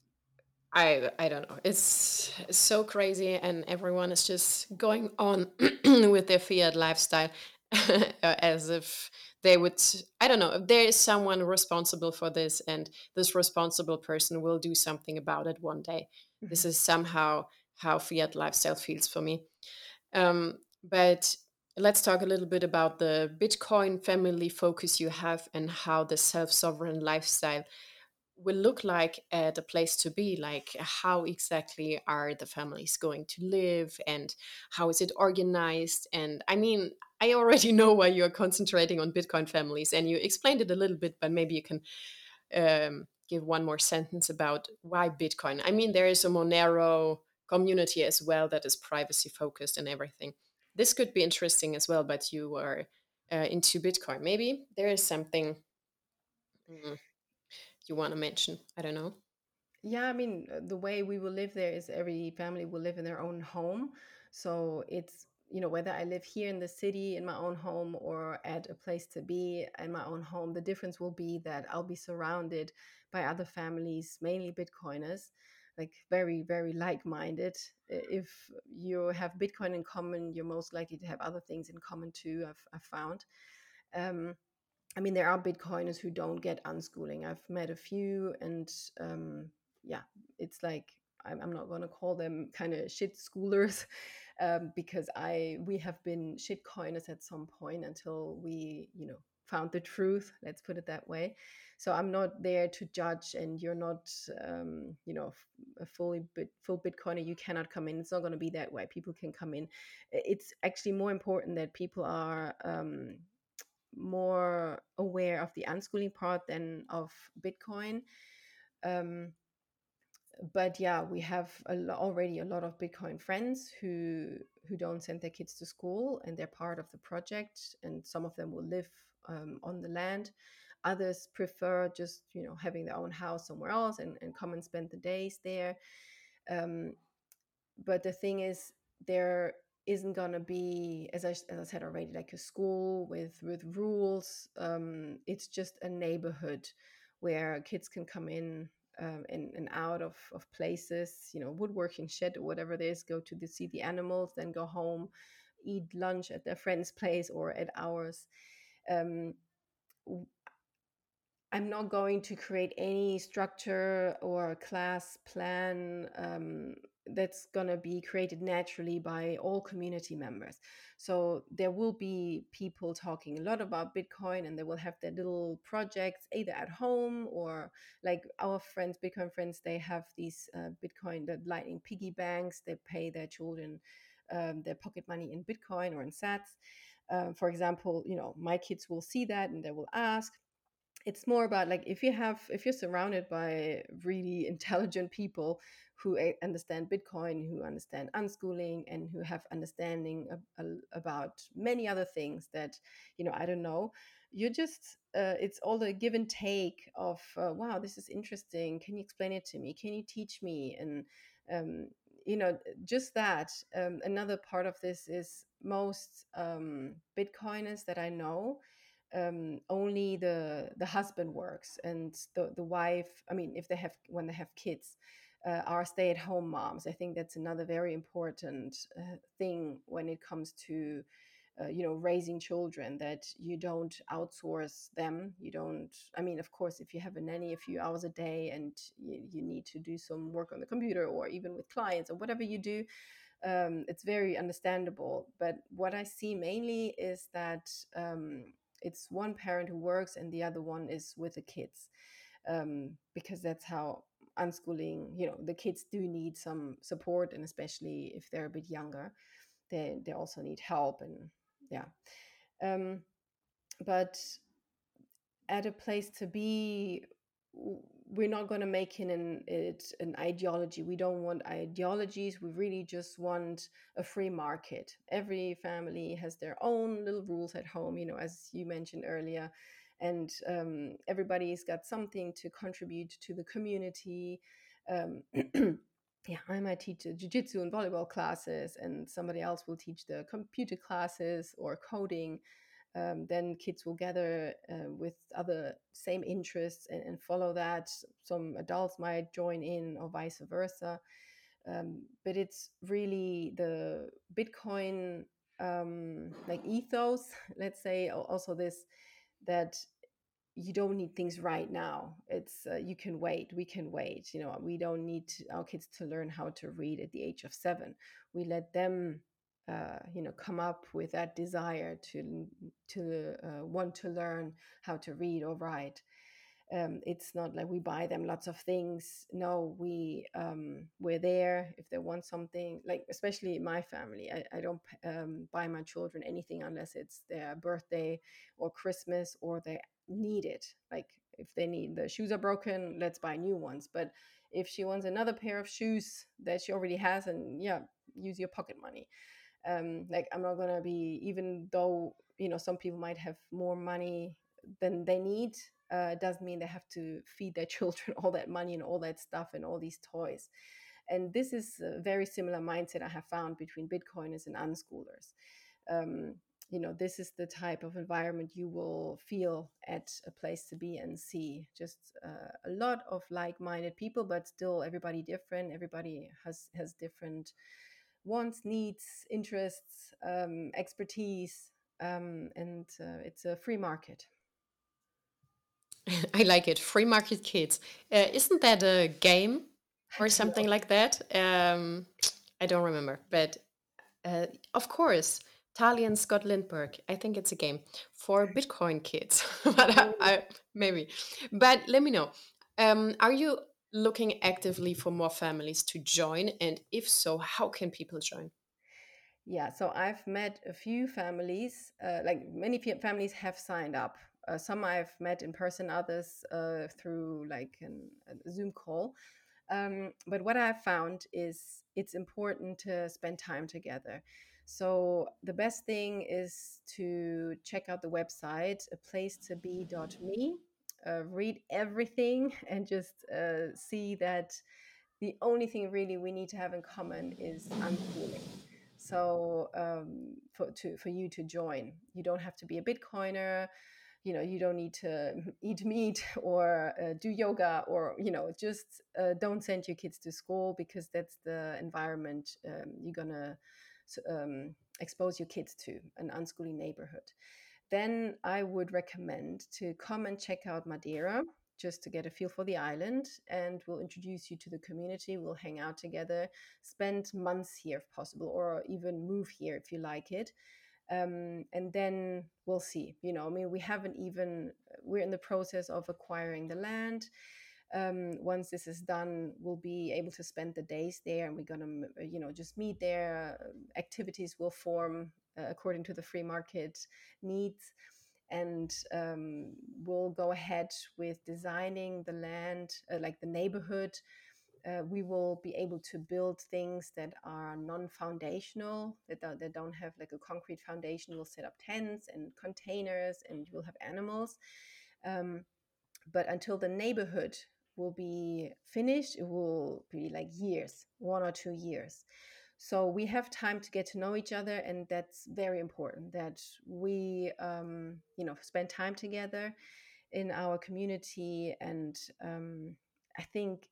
I I don't know. It's so crazy, and everyone is just going on with their fiat lifestyle as if they would. I don't know. If there is someone responsible for this, and this responsible person will do something about it one day. This Mhm. is somehow how fiat lifestyle feels for me. Um, But let's talk a little bit about the Bitcoin family focus you have and how the self sovereign lifestyle will look like at a place to be. Like, how exactly are the families going to live, and how is it organized? And I mean, I already know why you're concentrating on Bitcoin families, and you explained it a little bit, but maybe you can um, give one more sentence about why Bitcoin. I mean, there is a Monero community as well that is privacy focused and everything. This could be interesting as well, but you are uh, into Bitcoin. Maybe there is something mm, you want to mention. I don't know. Yeah, I mean, uh, the way we will live there is every family will live in their own home. So it's, you know, whether I live here in the city in my own home or at a place to be in my own home, the difference will be that I'll be surrounded by other families, mainly Bitcoiners, like very, very like minded. If you have Bitcoin in common, you're most likely to have other things in common too, I've, I've found. Um, I mean, there are Bitcoiners who don't get unschooling. I've met a few, and um, yeah, it's like I'm, I'm not going to call them kind of shit schoolers um, because I we have been shit coiners at some point until we, you know, found the truth. Let's put it that way. So I'm not there to judge, and you're not, um, you know, f- a fully bit, full Bitcoiner. You cannot come in. It's not going to be that way. People can come in. It's actually more important that people are. Um, more aware of the unschooling part than of Bitcoin. Um, but yeah, we have a lo- already a lot of Bitcoin friends who who don't send their kids to school, and they're part of the project. And some of them will live um, on the land. Others prefer just, you know, having their own house somewhere else and, and come and spend the days there. Um, but the thing is, there isn't going to be, as I, as I said already, like a school with with rules. Um, it's just a neighborhood where kids can come in um, and, and out of, of places, you know, woodworking shed or whatever it is, go to the, see the animals, then go home, eat lunch at their friend's place or at ours. um, I'm not going to create any structure or class plan um, that's going to be created naturally by all community members. So there will be people talking a lot about Bitcoin, and they will have their little projects either at home or like our friends, Bitcoin friends, they have these uh, Bitcoin, the Lightning piggy banks. They pay their children um, their pocket money in Bitcoin or in sats. Um, for example, you know, my kids will see that and they will ask. It's more about like if you have if you're surrounded by really intelligent people who a- understand Bitcoin, who understand unschooling, and who have understanding ab- a- about many other things that, you know, I don't know, you just uh, it's all the give and take of uh, wow, this is interesting, can you explain it to me, can you teach me? And um, you know, just that. Um, another part of this is most um, Bitcoiners that I know, um, only the the husband works, and the the wife, I mean, if they have, when they have kids, uh, are stay at home moms. I think that's another very important uh, thing when it comes to uh, you know, raising children, that you don't outsource them. You don't, I mean, of course, if you have a nanny a few hours a day and you, you need to do some work on the computer or even with clients or whatever you do, um, it's very understandable. But what I see mainly is that um, it's one parent who works and the other one is with the kids, um, because that's how unschooling, you know, the kids do need some support, and especially if they're a bit younger, they, they also need help. And yeah. um, but at a place to be, we're not going to make it an, it an ideology. We don't want ideologies. We really just want a free market. Every family has their own little rules at home, you know, as you mentioned earlier. And um, everybody's got something to contribute to the community. um, yeah, I might teach jiu-jitsu and volleyball classes, and somebody else will teach the computer classes or coding. Um, then kids will gather uh, with other same interests and, and follow that. Some adults might join in or vice versa. Um, but it's really the Bitcoin um, like ethos, let's say, also this, that you don't need things right now. It's uh, you can wait. We can wait. You know, we don't need to, our kids to learn how to read at the age of seven. We let them uh, you know, come up with that desire to to uh, want to learn how to read or write. Um, it's not like we buy them lots of things. No, we um, we're there if they want something. Like especially my family, I, I don't um, buy my children anything unless it's their birthday or Christmas or they need it. Like if they need the shoes are broken, let's buy new ones. But if she wants another pair of shoes that she already has, and yeah, use your pocket money. Um, like I'm not gonna be, even though you know some people might have more money than they need, uh, doesn't mean they have to feed their children all that money and all that stuff and all these toys. And this is a very similar mindset I have found between Bitcoiners and unschoolers. Um, you know, this is the type of environment you will feel at a place to be and see. Just uh, a lot of like-minded people, but still everybody different. Everybody has has different wants, needs, interests, um, expertise, um, and uh, it's a free market. I like it. Free market kids. Uh, isn't that a game I or don't something know. like that? Um, I don't remember, but uh, of course, Talia and Scott Lindbergh. I think it's a game for Bitcoin kids. But I, Maybe. I, maybe. But let me know. Um, are you looking actively for more families to join? And if so, how can people join? Yeah, so I've met a few families, uh, like many fe- families have signed up. Uh, some I've met in person, others uh, through like an, a Zoom call. Um, but what I've found is it's important to spend time together. So the best thing is to check out the website, a place to be dot me, uh, read everything, and just uh, see that the only thing really we need to have in common is unschooling. So um, for to for you to join, you don't have to be a Bitcoiner. You know, you don't need to eat meat or uh, do yoga, or you know, just uh, don't send your kids to school, because that's the environment um, you're gonna um, expose your kids to, an unschooling neighborhood. Then I would recommend to come and check out Madeira, just to get a feel for the island, and we'll introduce you to the community. We'll hang out together, spend months here if possible, or even move here if you like it. Um, and then we'll see. You know, I mean, we haven't even, we're in the process of acquiring the land. Um, once this is done, we'll be able to spend the days there, and we're going to, you know, just meet there. Activities will form uh, according to the free market needs. And um, we'll go ahead with designing the land, uh, like the neighborhood. Uh, we will be able to build things that are non-foundational, that don't, that don't have like a concrete foundation. We'll set up tents and containers, and we'll have animals. Um, but until the neighborhood will be finished, it will be like years, one or two years. So we have time to get to know each other, and that's very important, that we um, you know, spend time together in our community. And um, I think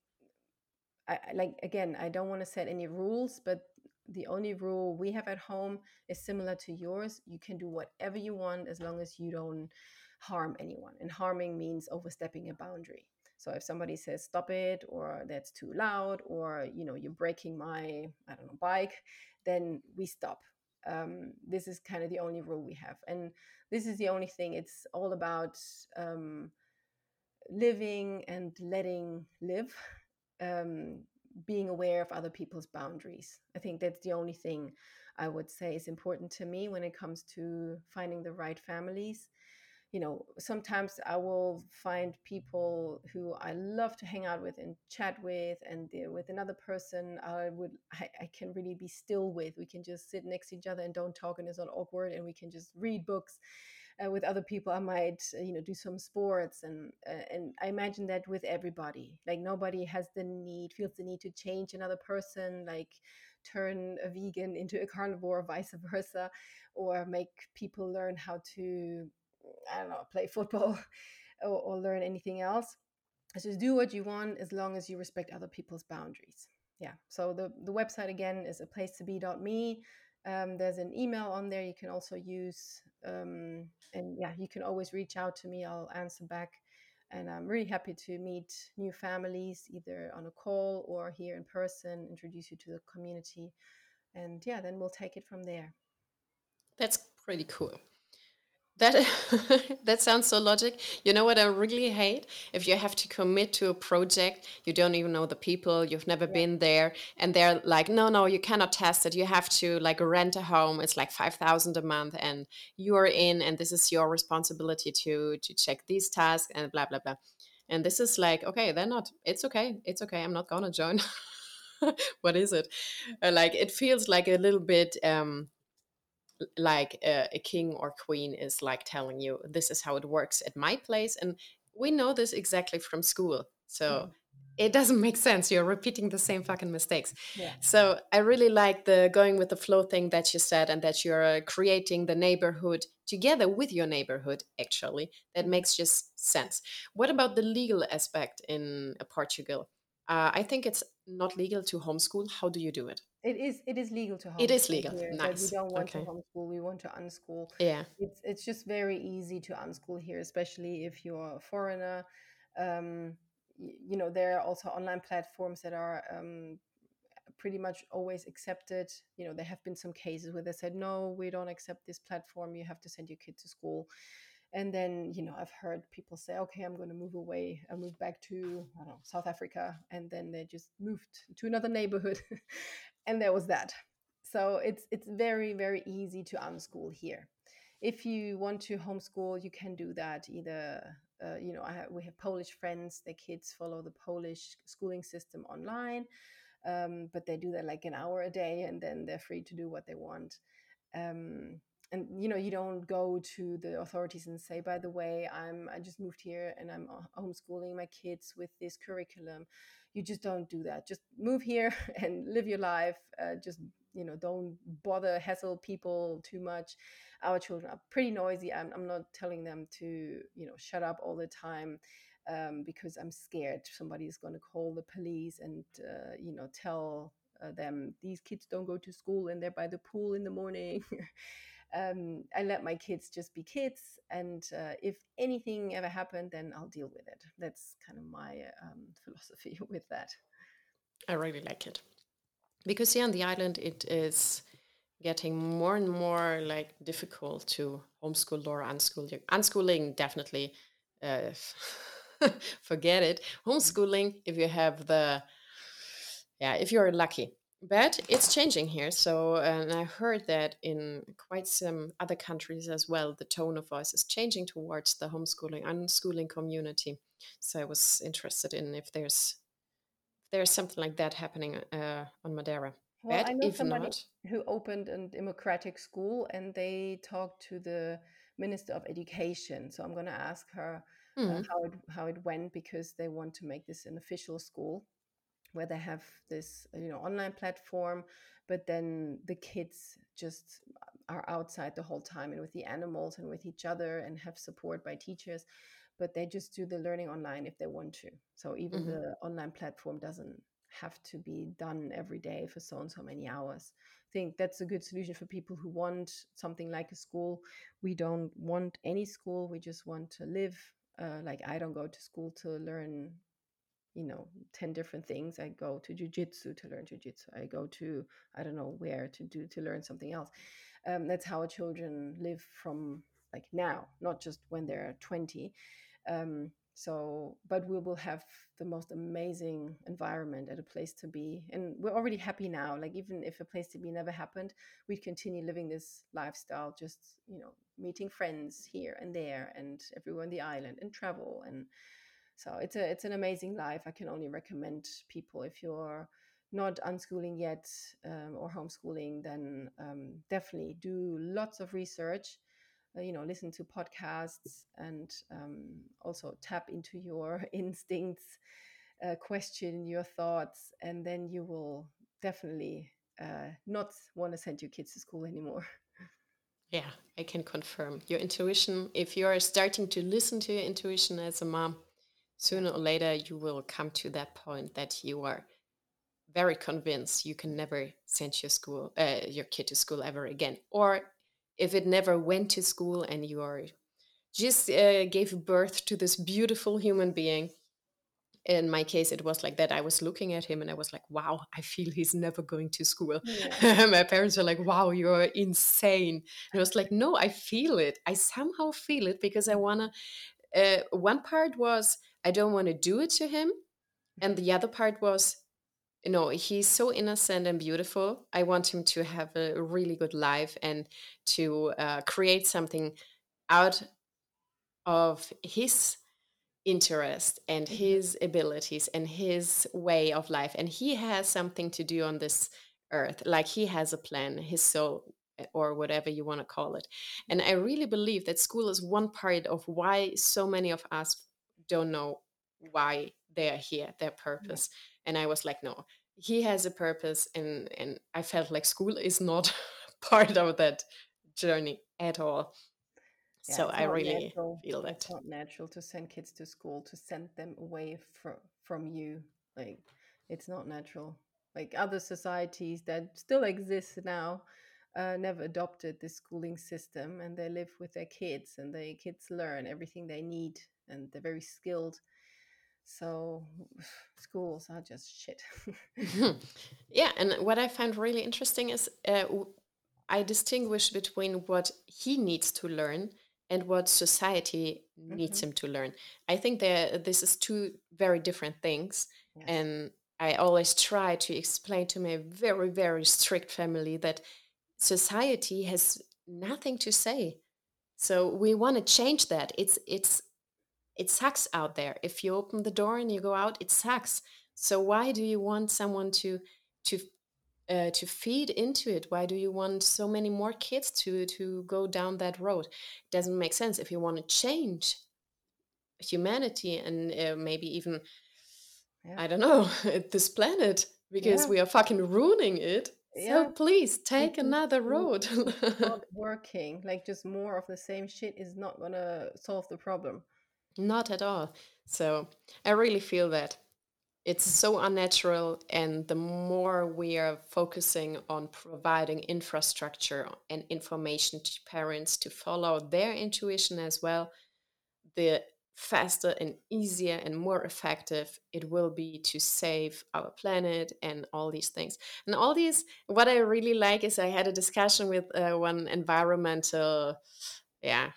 I, like, again, I don't want to set any rules, but the only rule we have at home is similar to yours. You can do whatever you want as long as you don't harm anyone. And harming means overstepping a boundary. So if somebody says stop it, or that's too loud, or you know, you're breaking my, I don't know, bike, then we stop. Um, this is kind of the only rule we have, and this is the only thing. It's all about um, living and letting live, um, being aware of other people's boundaries. I think that's the only thing I would say is important to me when it comes to finding the right families. You know, sometimes I will find people who I love to hang out with and chat with, and with another person I would I, I can really be still with. We can just sit next to each other and don't talk, and it's not awkward, and we can just read books. Uh, with other people, I might uh, you know, do some sports, and uh, and I imagine that with everybody, like nobody has the need feels the need to change another person, like turn a vegan into a carnivore or vice versa, or make people learn how to, I don't know, play football or, or learn anything else. Just do what you want as long as you respect other people's boundaries. Yeah. So the, the website again is a place to be dot me. Um, there's an email on there you can also use. Um, and yeah, you can always reach out to me. I'll answer back. And I'm really happy to meet new families, either on a call or here in person, introduce you to the community. and yeah, then we'll take it from there. That's pretty cool. That that sounds so logic. You know what I really hate? If you have to commit to a project, you don't even know the people, you've never Yeah. been there, and they're like, no, no, you cannot test it. You have to like rent a home. It's like five thousand a month, and you are in, and this is your responsibility to to check these tasks and blah blah blah. And this is like, okay, they're not. It's okay. It's okay. I'm not gonna join. What is it? Uh, like it feels like a little bit. Um, like a, a king or queen is like telling you this is how it works at my place, and we know this exactly from school, so Mhm. it doesn't make sense. You're repeating the same fucking mistakes. Yeah. So I really like the going with the flow thing that you said, and that you're uh, creating the neighborhood together with your neighborhood. Actually, that Mhm. makes just sense. What about the legal aspect in uh, Portugal? uh, I think it's not legal to homeschool. How do you do it? It is it is legal to It is homeschool legal. here, but we Nice. don't want to Okay. homeschool. We want to unschool. Yeah. It's it's just very easy to unschool here, especially if you're a foreigner. Um, y- you know, there are also online platforms that are um, pretty much always accepted. You know, there have been some cases where they said, no, we don't accept this platform. You have to send your kid to school. And then, you know, I've heard people say, okay, I'm going to move away. I move back to, I don't know, South Africa. And then they just moved to another neighborhood. And there was that. So it's it's very, very easy to unschool here. If you want to homeschool, you can do that either. Uh, you know, I have, we have Polish friends. Their kids follow the Polish schooling system online, um, but they do that like an hour a day, and then they're free to do what they want. Um, and you know, you don't go to the authorities and say, by the way, i'm I just moved here and I'm uh, homeschooling my kids with this curriculum. You just don't do that. Just move here and live your life. Uh, just, you know, don't bother hassle people too much. Our children are pretty noisy. I'm, I'm not telling them to, you know, shut up all the time, um, because I'm scared somebody is going to call the police and uh, you know, tell uh, them these kids don't go to school and they're by the pool in the morning. um, I let my kids just be kids, and uh, if anything ever happened, then I'll deal with it. That's kind of my um, philosophy with that. I really like it because here on the island it is getting more and more like difficult to homeschool or unschool. You- Unschooling definitely, uh, forget it. Homeschooling if you have the, yeah, if you're lucky. But it's changing here. So, and I heard that in quite some other countries as well, the tone of voice is changing towards the homeschooling, unschooling community. So I was interested in if there's there's something like that happening uh, on Madeira. Well, I But know if somebody not, who opened a democratic school, and they talked to the Minister of Education. So I'm going to ask her uh, hmm, how it how it went, because they want to make this an official school where they have this, you know, online platform, but then the kids just are outside the whole time and with the animals and with each other and have support by teachers, but they just do the learning online if they want to. So even mhm. the online platform doesn't have to be done every day for so and so many hours. I think that's a good solution for people who want something like a school. We don't want any school. We just want to live. Uh, like, I don't go to school to learn, you know, ten different things. I go to jujitsu to learn jujitsu. I go to, I don't know where to do to learn something else. Um, that's how our children live from, like, now, not just when they're twenty. Um, so, but we will have the most amazing environment at a place to be. And we're already happy now. Like, even if a place to be never happened, we'd continue living this lifestyle, just, you know, meeting friends here and there and everywhere on the island, and travel. And so it's a it's an amazing life. I can only recommend people, if you're not unschooling yet, um, or homeschooling, then um, definitely do lots of research. Uh, you know, listen to podcasts, and um, also tap into your instincts, uh, question your thoughts, and then you will definitely uh, not want to send your kids to school anymore. Yeah, I can confirm your intuition. If you're starting to listen to your intuition as a mom, Yeah. sooner or later you will come to that point that you are very convinced you can never send your school, uh, your kid to school ever again. Or if it never went to school and you are just uh, gave birth to this beautiful human being, in my case, it was like that. I was looking at him and I was like, wow, I feel he's never going to school. Yeah. My parents were like, wow, you're insane. And I was like, no, I feel it. I somehow feel it because I want to. Uh, one part was, I don't want to do it to him. And the other part was, you know, he's so innocent and beautiful. I want him to have a really good life and to uh, create something out of his interest and Mhm. his abilities and his way of life. And he has something to do on this earth, like he has a plan, his soul, eh, or whatever you want to call it. And I really believe that school is one part of why so many of us don't know why they are here, their Yeah. purpose. And I was like, no, he has a purpose. And, and I felt like school is not part of that journey at all. Yeah, So it's I not really natural. feel It's that. not natural to send kids to school, to send them away from from you. Like, it's not natural. Like other societies that still exist now, uh, never adopted this schooling system, and they live with their kids, and the kids learn everything they need, and they're very skilled. So schools are just shit. Mhm. Yeah, and what I find really interesting is uh, w- I distinguish between what he needs to learn and what society needs Hmm. him to learn. I think that this is two very different things, Yes. and I always try to explain to my very, very strict family that society has nothing to say. So we want to change that. It's it's it sucks out there. If you open the door and you go out, it sucks. So why do you want someone to to uh, to feed into it? Why do you want so many more kids to to go down that road? It doesn't make sense. If you want to change humanity and uh, maybe even, Yeah. I don't know, this planet, because Yeah. we are fucking ruining it. So Yeah. please It take just another n- road. it's not working. Like just more of the same shit is not gonna solve the problem. Not at all. So I really feel that. It's so unnatural, and the more we are focusing on providing infrastructure and information to parents to follow their intuition as well, the faster and easier and more effective it will be to save our planet and all these things. And all these, what I really like is I had a discussion with uh, one environmental, yeah,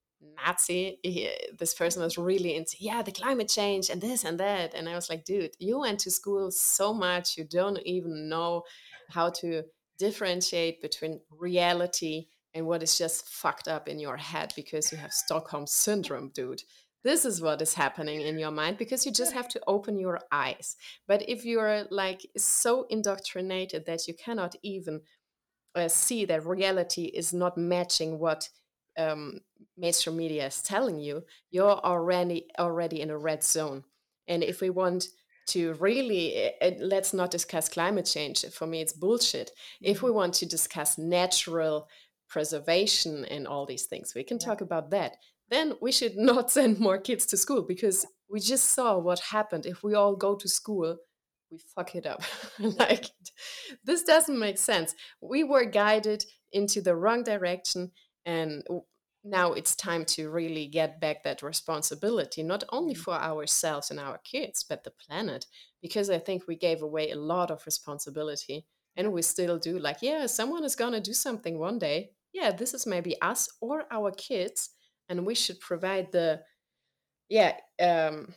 Nazi, he, this person was really into, yeah, the climate change and this and that. And I was like, dude, you went to school so much, you don't even know how to differentiate between reality and what is just fucked up in your head because you have Stockholm syndrome, dude. This is what is happening in your mind because you just have to open your eyes. But if you're like so indoctrinated that you cannot even uh, see that reality is not matching what um, mainstream media is telling you, you're already already in a red zone. And if we want to really, uh, uh, let's not discuss climate change. For me, it's bullshit. If we Hmm. want to discuss natural preservation and all these things, we can Yeah. talk about that. Then we should not send more kids to school because we just saw what happened if we all go to school. We fuck it up. Yeah. Like, this doesn't make sense. We were guided into the wrong direction, and w- now it's time to really get back that responsibility, not only Mhm. for ourselves and our kids but the planet, because I think we gave away a lot of responsibility, Yeah. and we still do. Like, yeah, someone is going to do something one day. Yeah, this is maybe us or our kids, and we should provide the, yeah, um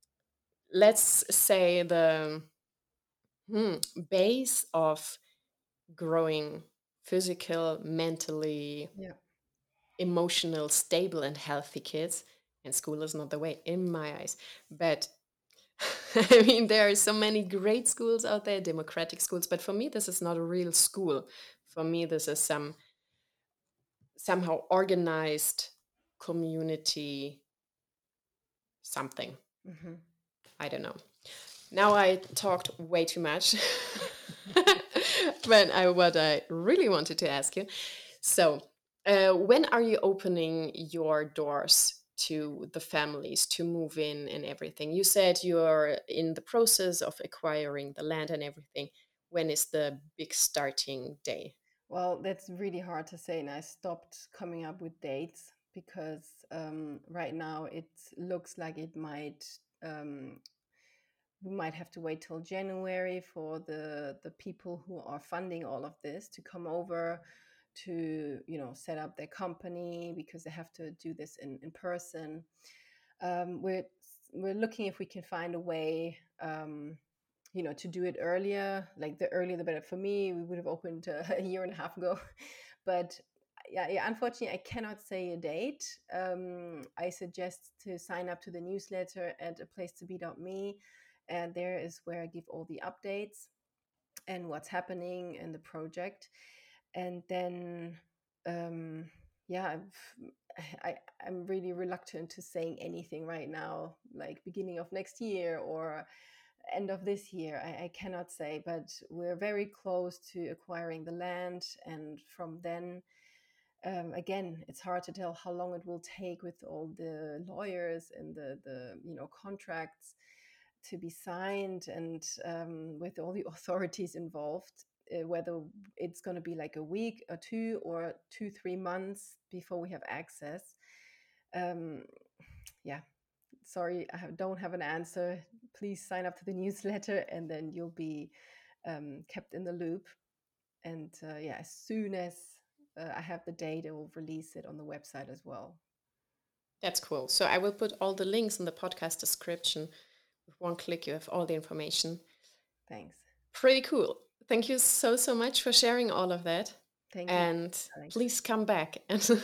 let's say the hmm, base of growing physical, mentally, Yeah. emotional, stable, and healthy kids. And school is not the way, in my eyes. But I mean, there are so many great schools out there, democratic schools. But for me, this is not a real school. For me, this is some somehow organized community something. Hmm. I don't know. Now I talked way too much. But I, what I really wanted to ask you, so uh, when are you opening your doors to the families to move in and everything? You said you're in the process of acquiring the land and everything. When is the big starting day? Well, that's really hard to say, and I stopped coming up with dates because um, right now it looks like it might um, we might have to wait till January for the the people who are funding all of this to come over to, you know, set up their company, because they have to do this in, in person. Um, we're we're looking if we can find a way, um, you know, to do it earlier. Like the earlier the better. For me, we would have opened uh, a year and a half ago, but yeah, yeah, unfortunately, I cannot say a date. Um, I suggest to sign up to the newsletter at a place to be dot me, and there is where I give all the updates and what's happening in the project. And then, um, yeah, I've, I, I'm really reluctant to saying anything right now, like beginning of next year or end of this year. I, I cannot say, but we're very close to acquiring the land, and from then. Um, again, it's hard to tell how long it will take with all the lawyers and the, the you know contracts to be signed, and um, with all the authorities involved, uh, whether it's going to be like a week or two or two three months before we have access. Um, yeah, sorry, I have, don't have an answer. Please sign up to the newsletter, and then you'll be um, kept in the loop. And uh, yeah, as soon as uh, I have the date, I will release it on the website as well. That's cool. So I will put all the links in the podcast description. With one click, you have all the information. Thanks. Pretty cool. Thank you so, so much for sharing all of that. Thank you. And Alex. Please come back and,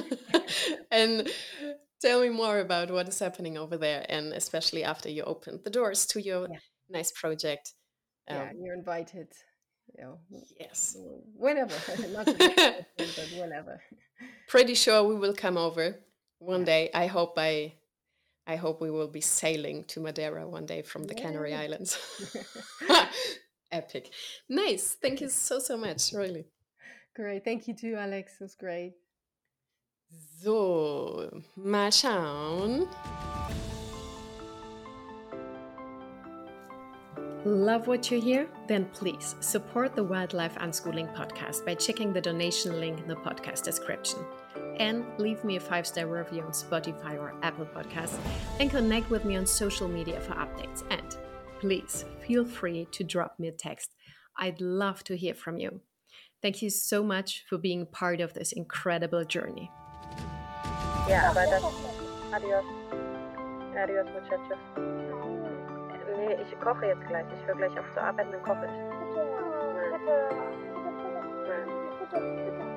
and tell me more about what is happening over there, and especially after you opened the doors to your yeah. nice project. Um, yeah, you're invited. You know, yes. Whenever. Not today, but whenever. Pretty sure we will come over one yeah. day. I hope I I hope we will be sailing to Madeira one day from the yeah. Canary Islands. Epic. Nice. Thank you so, so much. Really. Great. Thank you too, Alex. It was great. So, mal schauen. Love what you hear? Then please support the Wildlife Unschooling podcast by checking the donation link in the podcast description. And leave me a five-star review on Spotify or Apple Podcasts, and connect with me on social media for updates. And please feel free to drop me a text. I'd love to hear from you. Thank you so much for being part of this incredible journey. Ja, aber das... Adios. Adios, muchachos. Nee, ich koche jetzt gleich. Ich höre gleich auf zu arbeiten, dann koche ich. Bitte, bitte, bitte, bitte.